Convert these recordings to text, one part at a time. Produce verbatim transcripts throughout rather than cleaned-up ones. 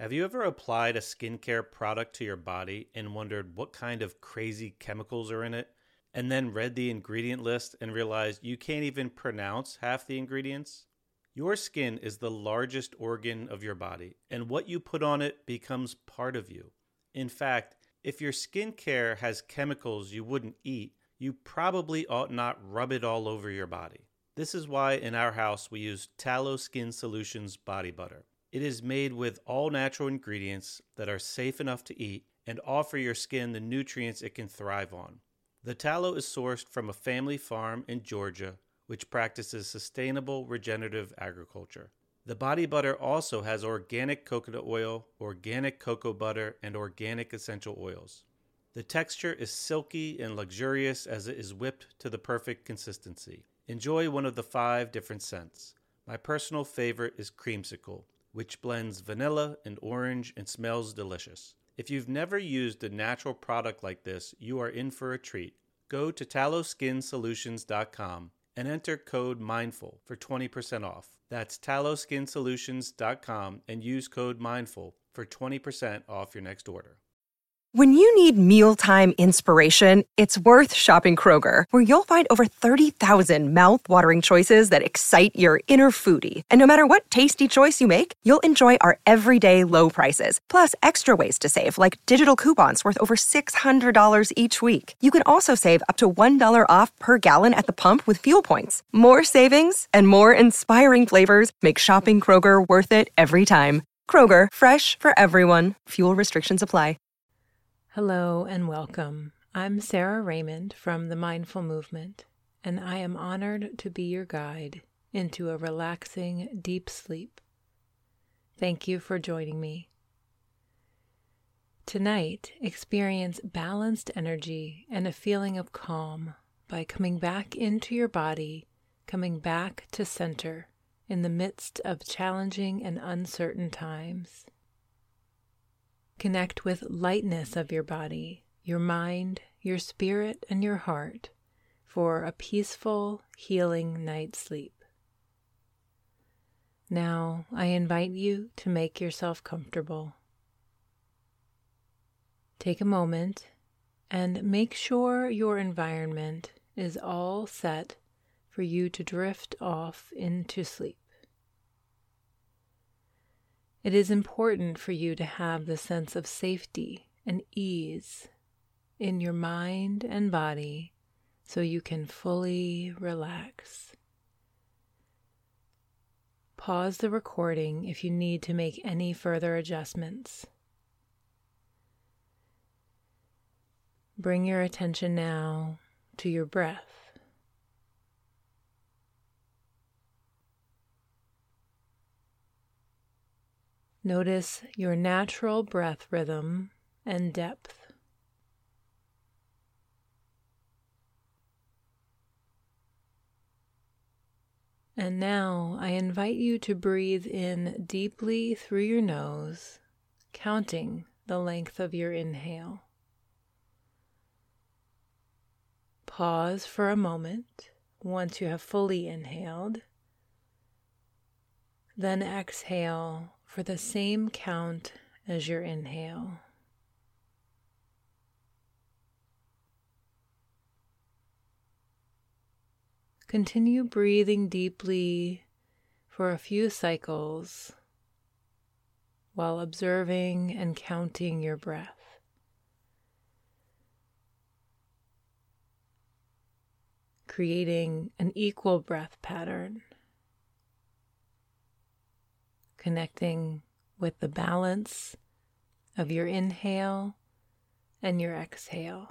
Have you ever applied a skincare product to your body and wondered what kind of crazy chemicals are in it, and then read the ingredient list and realized you can't even pronounce half the ingredients? Your skin is the largest organ of your body, and what you put on it becomes part of you. In fact, if your skincare has chemicals you wouldn't eat, you probably ought not rub it all over your body. This is why in our house we use Tallow Skin Solutions body butter. It is made with all natural ingredients that are safe enough to eat and offer your skin the nutrients it can thrive on. The tallow is sourced from a family farm in Georgia, which practices sustainable regenerative agriculture. The body butter also has organic coconut oil, organic cocoa butter, and organic essential oils. The texture is silky and luxurious as it is whipped to the perfect consistency. Enjoy one of the five different scents. My personal favorite is Creamsicle, which blends vanilla and orange and smells delicious. If you've never used a natural product like this, you are in for a treat. Go to tallow skin solutions dot com and enter code MINDFUL for twenty percent off. That's tallow skin solutions dot com and use code MINDFUL for twenty percent off your next order. When you need mealtime inspiration, it's worth shopping Kroger, where you'll find over thirty thousand mouth-watering choices that excite your inner foodie. And no matter what tasty choice you make, you'll enjoy our everyday low prices, plus extra ways to save, like digital coupons worth over six hundred dollars each week. You can also save up to one dollar off per gallon at the pump with fuel points. More savings and more inspiring flavors make shopping Kroger worth it every time. Kroger, fresh for everyone. Fuel restrictions apply. Hello and welcome. I'm Sarah Raymond from the Mindful Movement, and I am honored to be your guide into a relaxing, deep sleep. Thank you for joining me. Tonight, experience balanced energy and a feeling of calm by coming back into your body, coming back to center in the midst of challenging and uncertain times. Connect with lightness of your body, your mind, your spirit, and your heart for a peaceful, healing night's sleep. Now, I invite you to make yourself comfortable. Take a moment and make sure your environment is all set for you to drift off into sleep. It is important for you to have the sense of safety and ease in your mind and body so you can fully relax. Pause the recording if you need to make any further adjustments. Bring your attention now to your breath. Notice your natural breath rhythm and depth. And now I invite you to breathe in deeply through your nose, counting the length of your inhale. Pause for a moment once you have fully inhaled, then exhale for the same count as your inhale. Continue breathing deeply for a few cycles while observing and counting your breath. Creating an equal breath pattern. Connecting with the balance of your inhale and your exhale.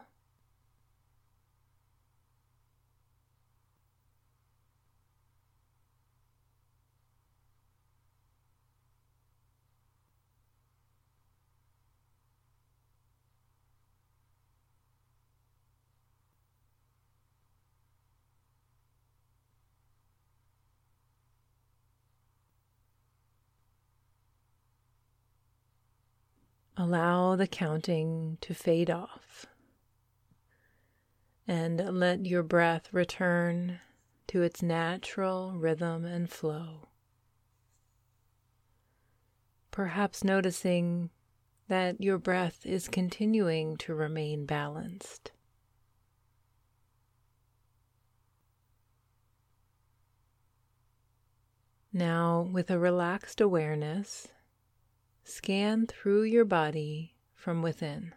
Allow the counting to fade off and let your breath return to its natural rhythm and flow. perhaps noticing that your breath is continuing to remain balanced. Now, with a relaxed awareness, scan through your body from within.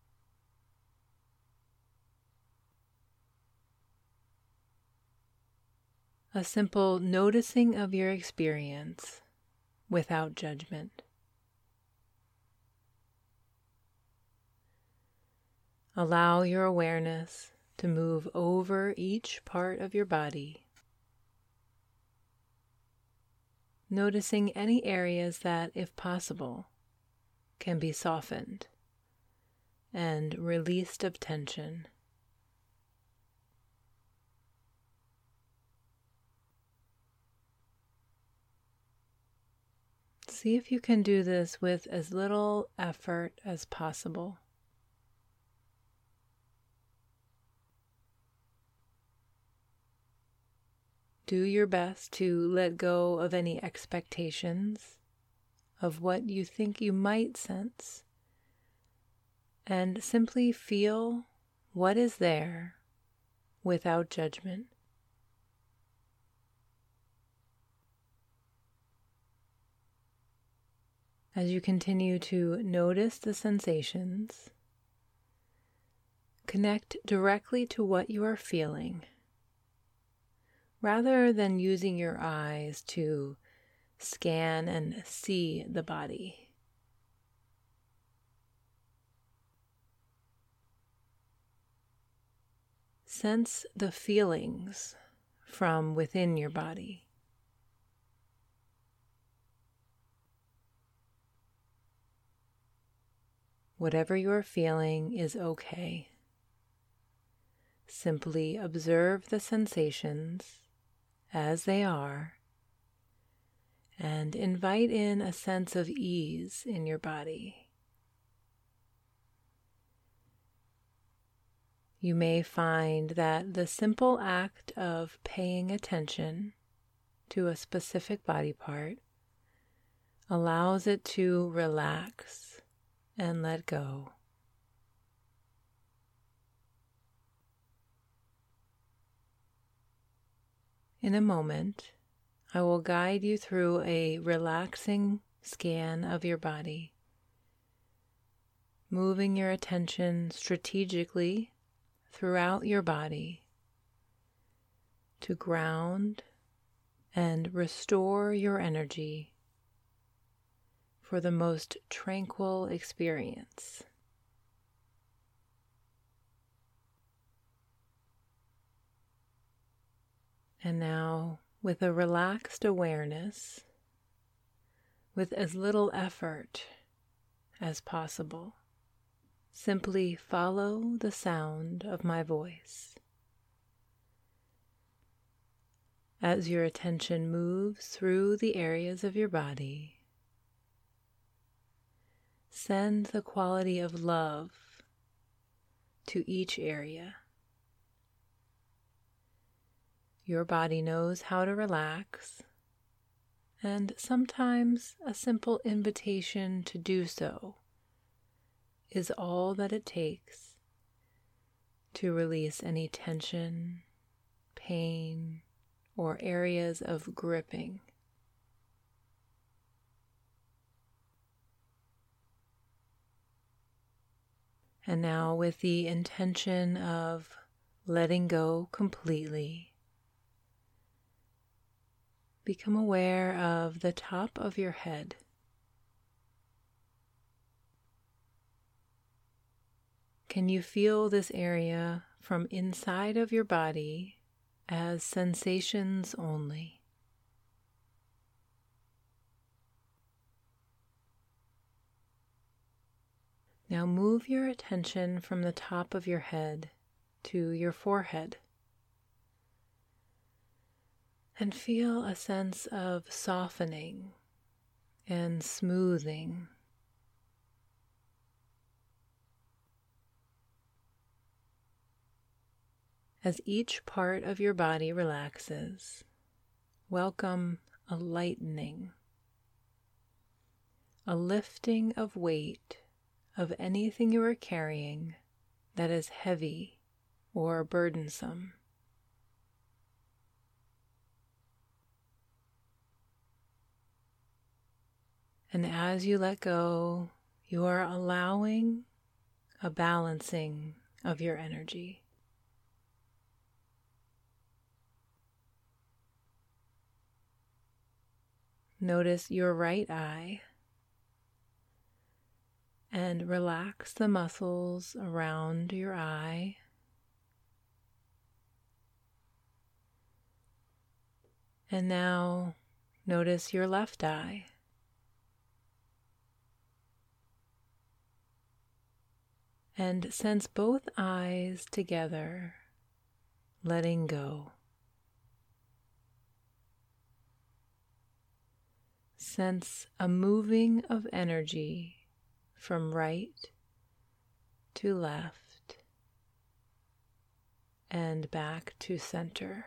A simple noticing of your experience without judgment. Allow your awareness to move over each part of your body, noticing any areas that, if possible, can be softened and released of tension. See if you can do this with as little effort as possible. Do your best to let go of any expectations of what you think you might sense, and simply feel what is there without judgment. As you continue to notice the sensations, connect directly to what you are feeling, rather than using your eyes to scan and see the body. Sense the feelings from within your body. Whatever you're feeling is okay. Simply observe the sensations as they are and invite in a sense of ease in your body. You may find that the simple act of paying attention to a specific body part allows it to relax and let go. In a moment, I will guide you through a relaxing scan of your body, moving your attention strategically throughout your body to ground and restore your energy for the most tranquil experience. And now, with a relaxed awareness, with as little effort as possible, simply follow the sound of my voice. As your attention moves through the areas of your body, send the quality of love to each area. Your body knows how to relax, and sometimes a simple invitation to do so is all that it takes to release any tension, pain, or areas of gripping. And now, with the intention of letting go completely, become aware of the top of your head. Can you feel this area from inside of your body as sensations only? Now move your attention from the top of your head to your forehead and feel a sense of softening and smoothing. As each part of your body relaxes, welcome a lightening, a lifting of weight of anything you are carrying that is heavy or burdensome. And as you let go, you are allowing a balancing of your energy. Notice your right eye and relax the muscles around your eye. And now notice your left eye. And sense both eyes together, letting go. Sense a moving of energy from right to left and back to center.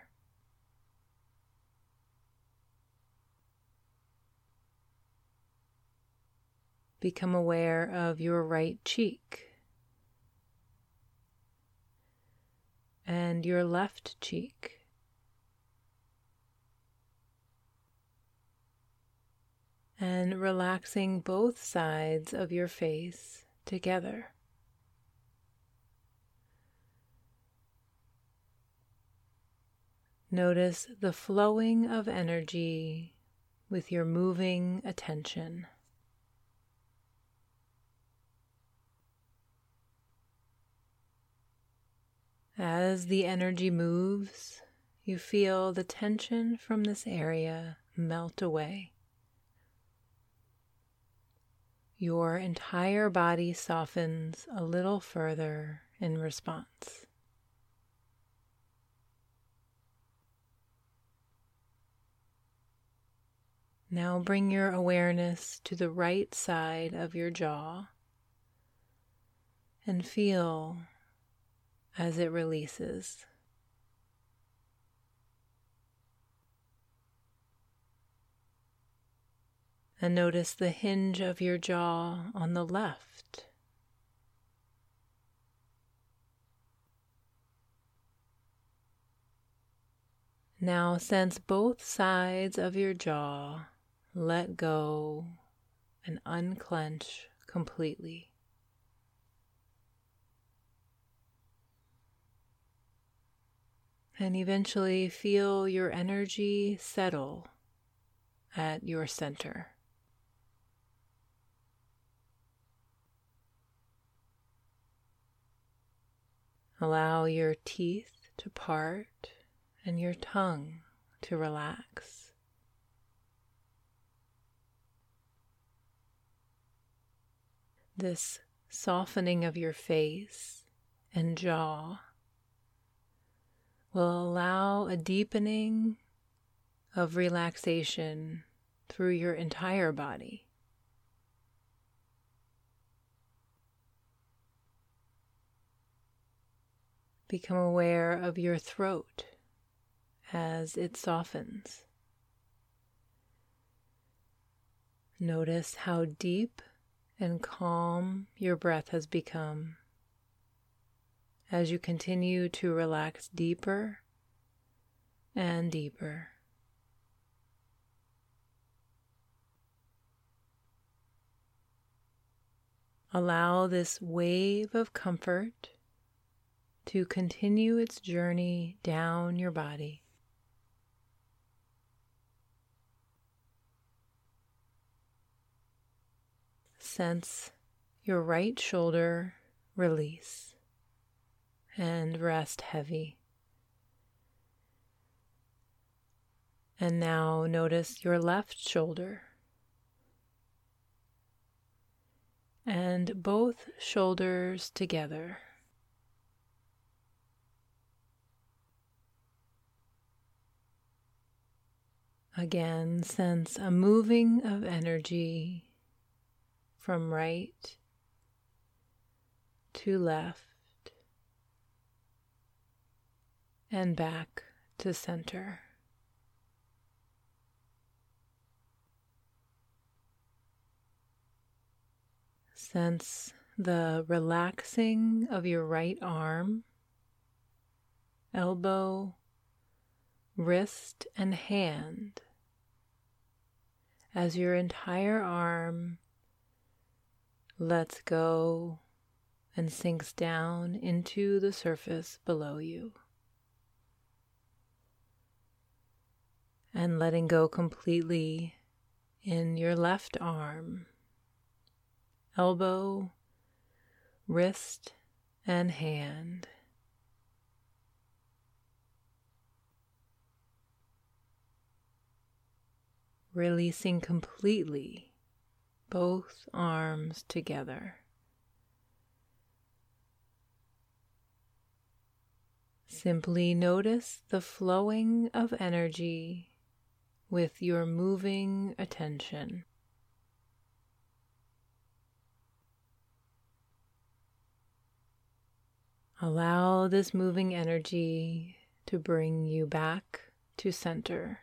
Become aware of your right cheek and your left cheek. And relaxing both sides of your face together. Notice the flowing of energy with your moving attention. As the energy moves, you feel the tension from this area melt away. Your entire body softens a little further in response. Now bring your awareness to the right side of your jaw and feel as it releases. And notice the hinge of your jaw on the left. Now sense both sides of your jaw let go and unclench completely. And eventually feel your energy settle at your center. Allow your teeth to part and your tongue to relax. This softening of your face and jaw will allow a deepening of relaxation through your entire body. Become aware of your throat as it softens. Notice how deep and calm your breath has become as you continue to relax deeper and deeper. Allow this wave of comfort to continue its journey down your body. Sense your right shoulder release and rest heavy. And now notice your left shoulder and both shoulders together. Again, sense a moving of energy from right to left and back to center. Sense the relaxing of your right arm, elbow, wrist, and hand as your entire arm lets go and sinks down into the surface below you. And letting go completely in your left arm, elbow, wrist, and hand. Releasing completely both arms together. Simply notice the flowing of energy with your moving attention. Allow this moving energy to bring you back to center.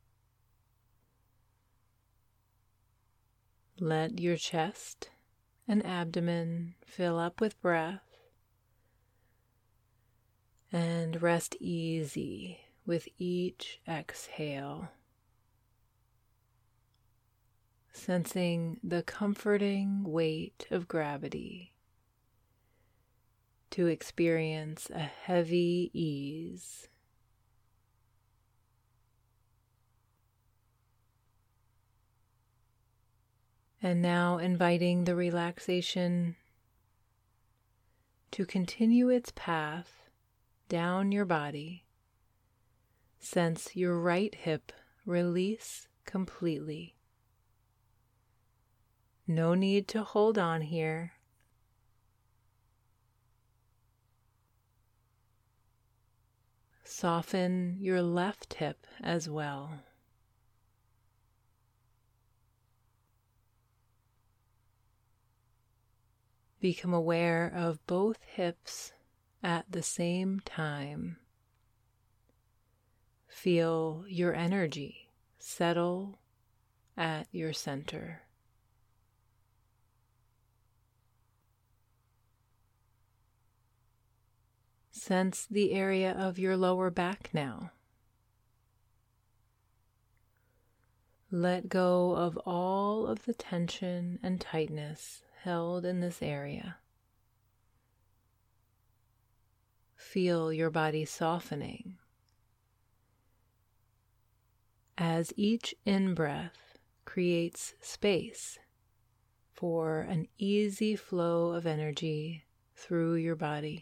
Let your chest and abdomen fill up with breath and rest easy with each exhale, sensing the comforting weight of gravity to experience a heavy ease. And now inviting the relaxation to continue its path down your body. Sense your right hip release completely. No need to hold on here. Soften your left hip as well. Become aware of both hips at the same time. Feel your energy settle at your center. Sense the area of your lower back now. Let go of all of the tension and tightness held in this area. Feel your body softening as each in-breath creates space for an easy flow of energy through your body.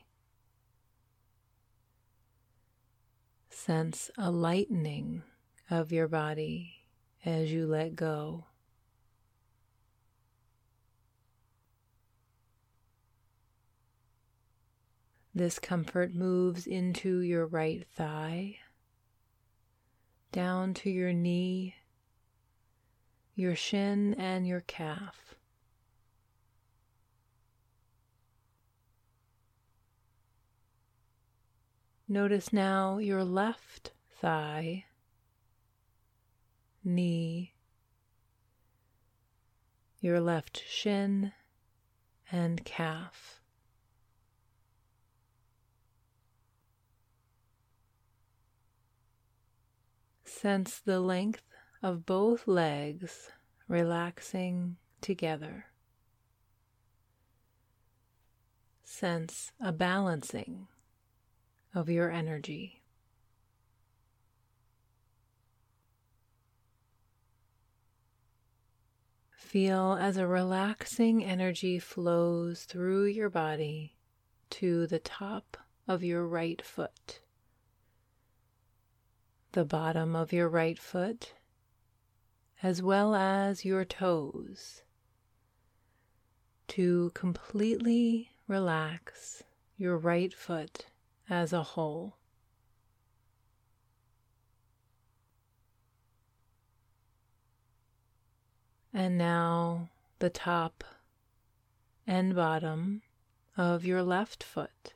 Sense a lightening of your body as you let go. This comfort moves into your right thigh, down to your knee, your shin, and your calf. Notice now your left thigh, knee, your left shin, and calf. Sense the length of both legs relaxing together. Sense a balancing of your energy. Feel as a relaxing energy flows through your body to the top of your right foot, the bottom of your right foot, as well as your toes, to completely relax your right foot as a whole. And now the top and bottom of your left foot,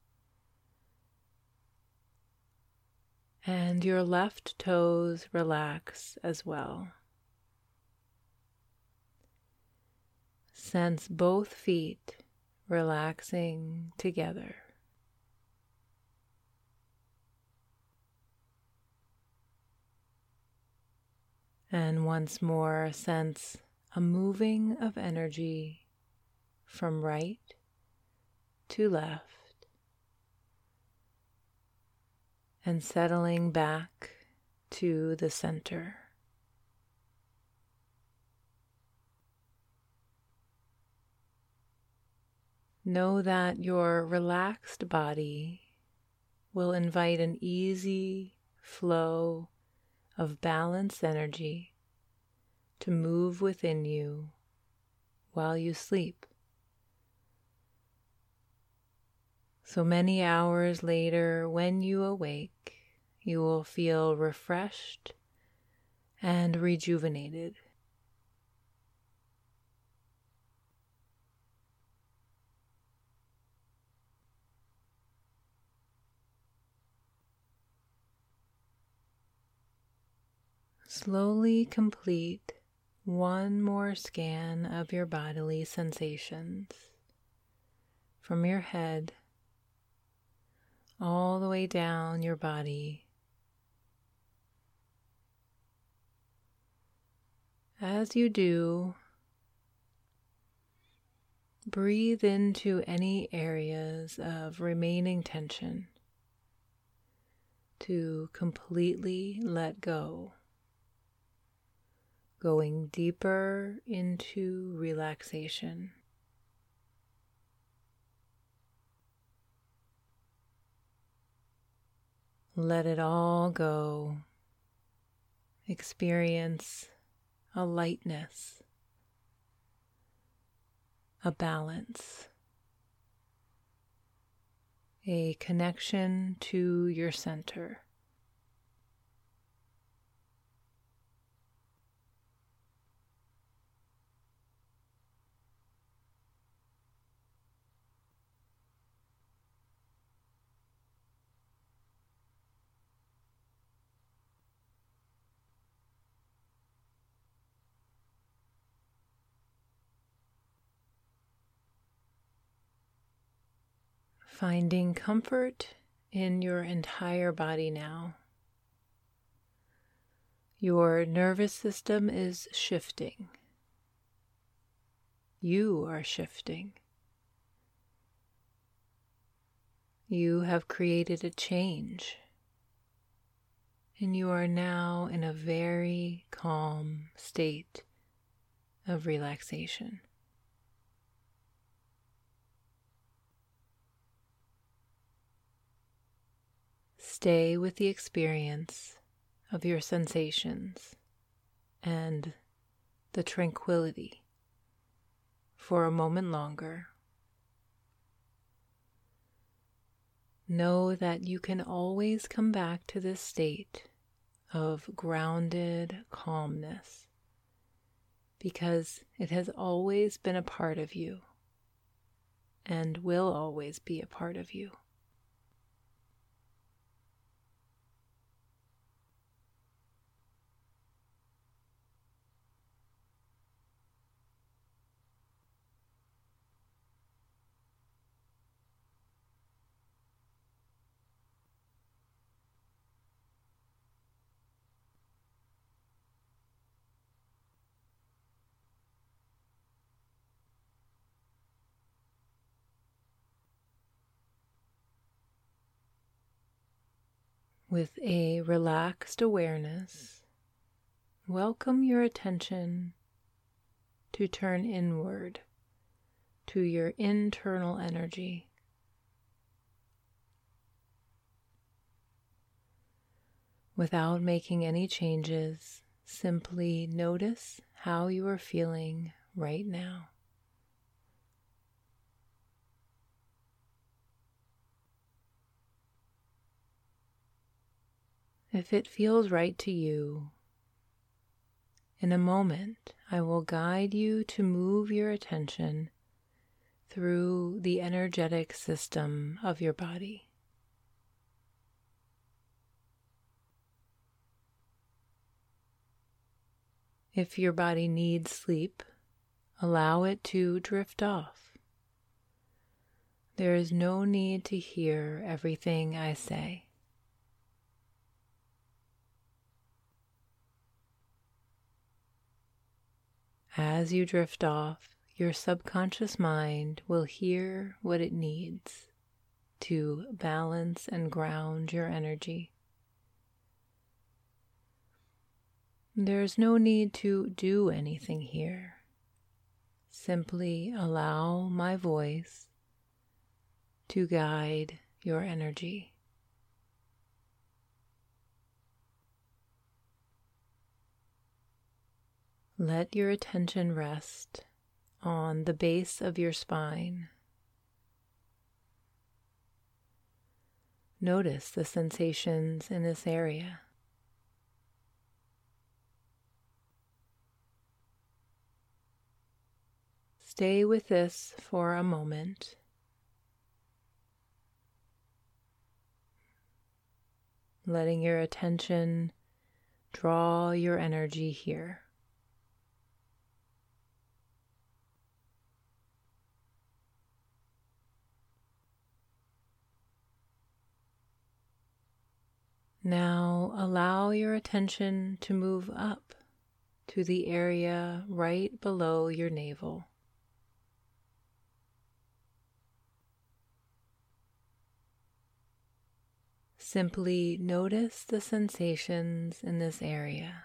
and your left toes relax as well. sense both feet relaxing together. And once more, sense a moving of energy from right to left and settling back to the center. Know that your relaxed body will invite an easy flow of balanced energy to move within you while you sleep. So many hours later, when you awake, you will feel refreshed and rejuvenated. Slowly complete one more scan of your bodily sensations from your head all the way down your body. As you do, breathe into any areas of remaining tension to completely let go, going deeper into relaxation. Let it all go. Experience a lightness, a balance, a connection to your center. Finding comfort in your entire body now. Your nervous system is shifting. You are shifting. You have created a change, and you are now in a very calm state of relaxation. Stay with the experience of your sensations and the tranquility for a moment longer. Know that you can always come back to this state of grounded calmness because it has always been a part of you and will always be a part of you. With a relaxed awareness, welcome your attention to turn inward to your internal energy. Without making any changes, simply notice how you are feeling right now. If it feels right to you, in a moment I will guide you to move your attention through the energetic system of your body. If your body needs sleep, allow it to drift off. There is no need to hear everything I say. As you drift off, your subconscious mind will hear what it needs to balance and ground your energy. There's no need to do anything here. Simply allow my voice to guide your energy. Let your attention rest on the base of your spine. Notice the sensations in this area. Stay with this for a moment. Letting your attention draw your energy here. Now allow your attention to move up to the area right below your navel. Simply notice the sensations in this area.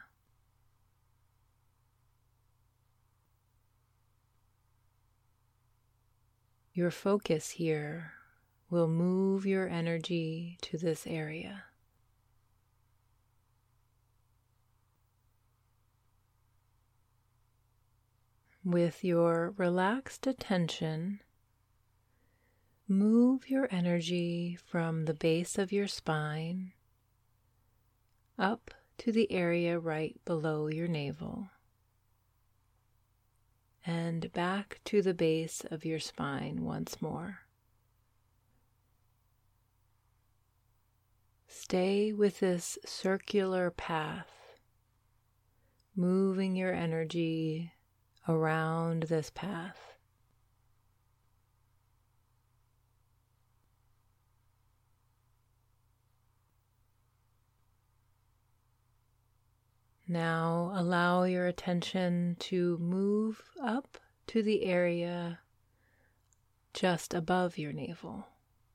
Your focus here will move your energy to this area. With your relaxed attention, move your energy from the base of your spine up to the area right below your navel and back to the base of your spine once more. Stay with this circular path, moving your energy around this path. Now allow your attention to move up to the area just above your navel.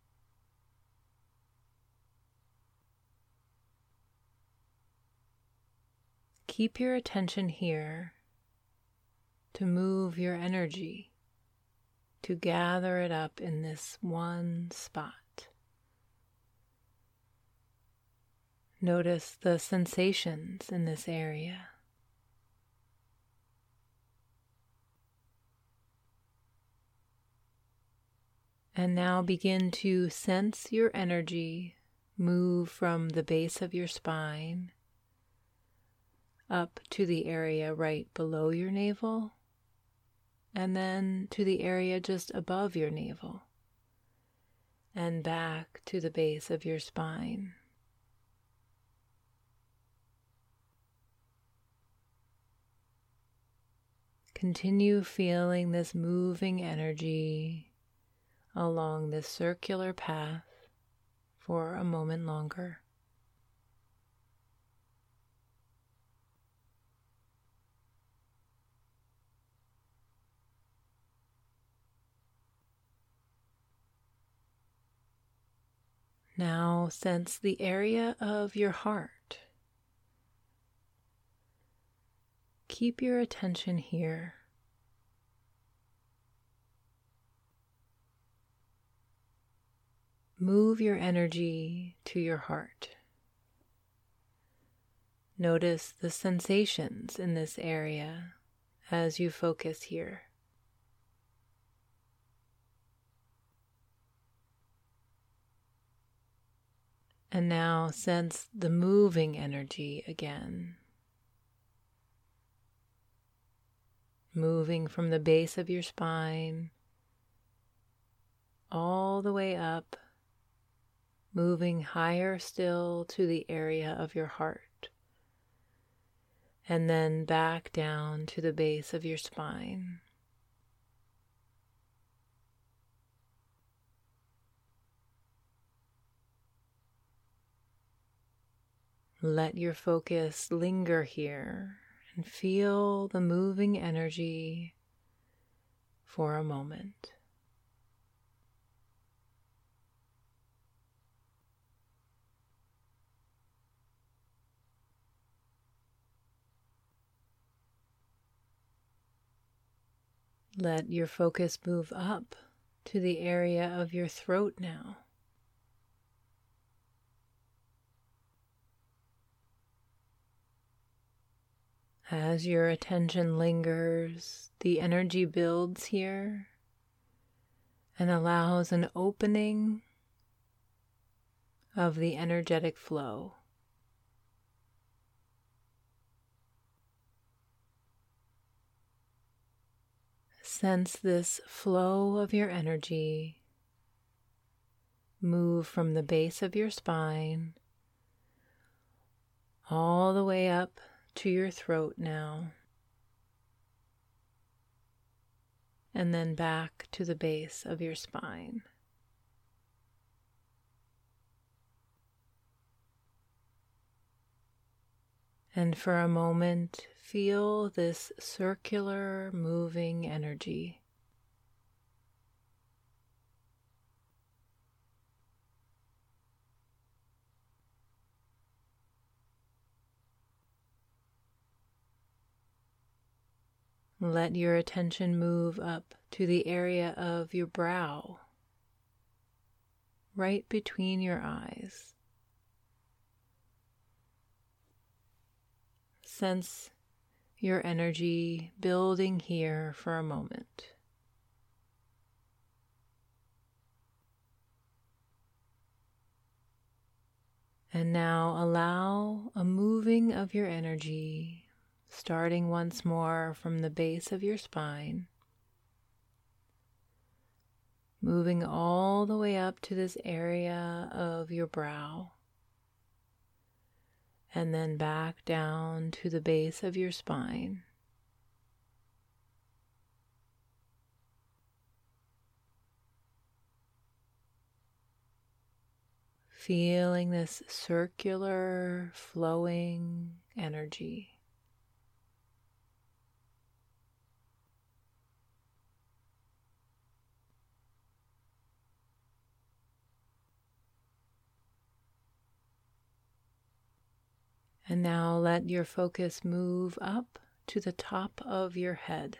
Keep your attention here to move your energy, to gather it up in this one spot. Notice the sensations in this area. And now begin to sense your energy move from the base of your spine up to the area right below your navel, and then to the area just above your navel, and back to the base of your spine. Continue feeling this moving energy along this circular path for a moment longer. Now sense the area of your heart. Keep your attention here. Move your energy to your heart. Notice the sensations in this area as you focus here. And now sense the moving energy again. Moving from the base of your spine all the way up, moving higher still to the area of your heart, and then back down to the base of your spine. Let your focus linger here and feel the moving energy for a moment. Let your focus move up to the area of your throat now. As your attention lingers, the energy builds here and allows an opening of the energetic flow. Sense this flow of your energy move from the base of your spine all the way up to your throat now, and then back to the base of your spine. And for a moment, feel this circular moving energy. Let your attention move up to the area of your brow, right between your eyes. Sense your energy building here for a moment. And now allow a moving of your energy, starting once more from the base of your spine, moving all the way up to this area of your brow, and then back down to the base of your spine. Feeling this circular, flowing energy. And now let your focus move up to the top of your head.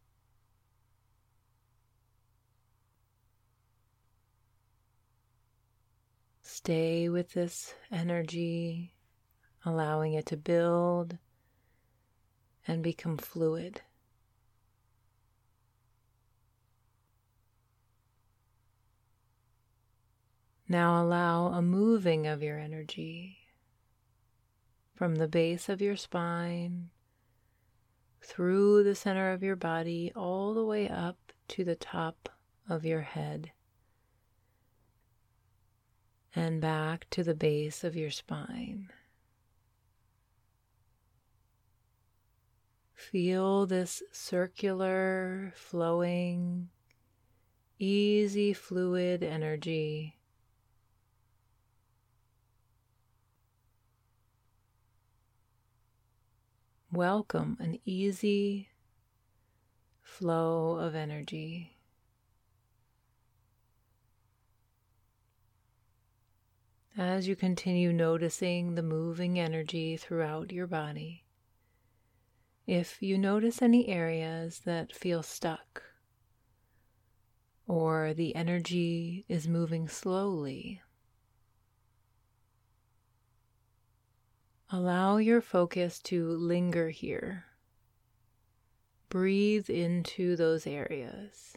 Stay with this energy, allowing it to build and become fluid. Now allow a moving of your energy from the base of your spine, through the center of your body, all the way up to the top of your head, and back to the base of your spine. Feel this circular, flowing, easy, fluid energy. Welcome an easy flow of energy. As you continue noticing the moving energy throughout your body, if you notice any areas that feel stuck, or the energy is moving slowly, allow your focus to linger here. Breathe into those areas.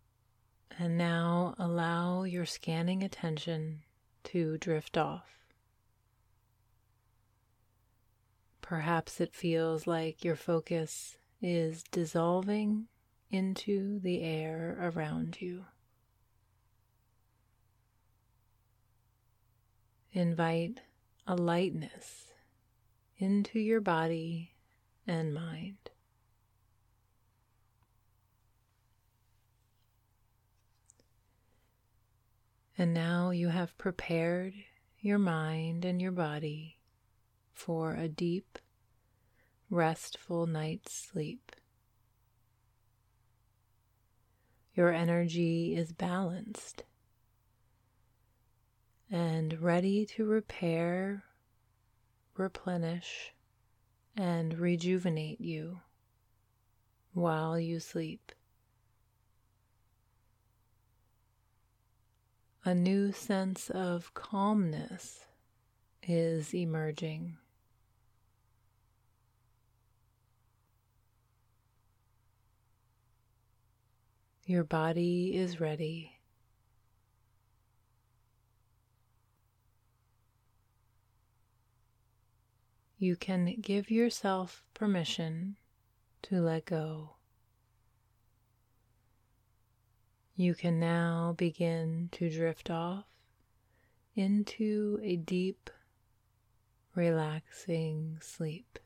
And now allow your scanning attention to drift off. Perhaps it feels like your focus is dissolving into the air around you. Invite a lightness into your body and mind. And now you have prepared your mind and your body for a deep, restful night's sleep. Your energy is balanced and ready to repair, replenish, and rejuvenate you while you sleep. A new sense of calmness is emerging. Your body is ready. You can give yourself permission to let go. You can now begin to drift off into a deep, relaxing sleep.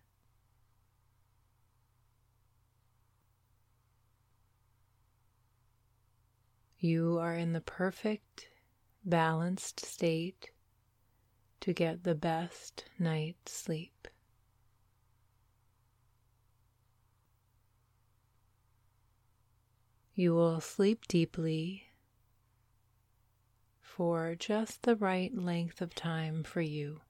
You are in the perfect, balanced state to get the best night's sleep. You will sleep deeply for just the right length of time for you.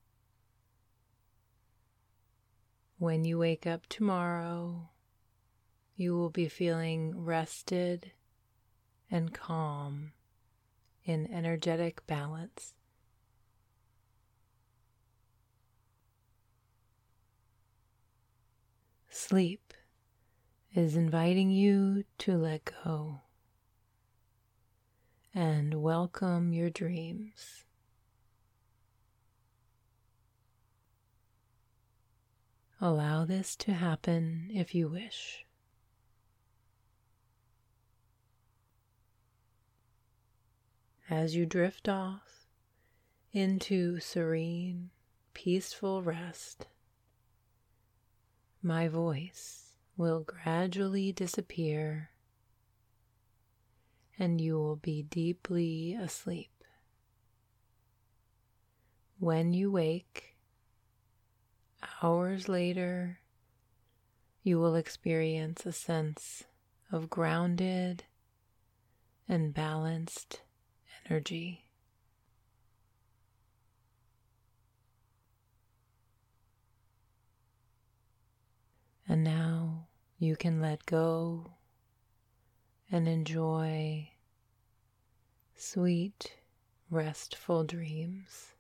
When you wake up tomorrow, you will be feeling rested and calm in energetic balance. Sleep is inviting you to let go and welcome your dreams. Allow this to happen if you wish. As you drift off into serene, peaceful rest, my voice will gradually disappear and you will be deeply asleep. When you wake, hours later, you will experience a sense of grounded and balanced energy. And now you can let go and enjoy sweet, restful dreams.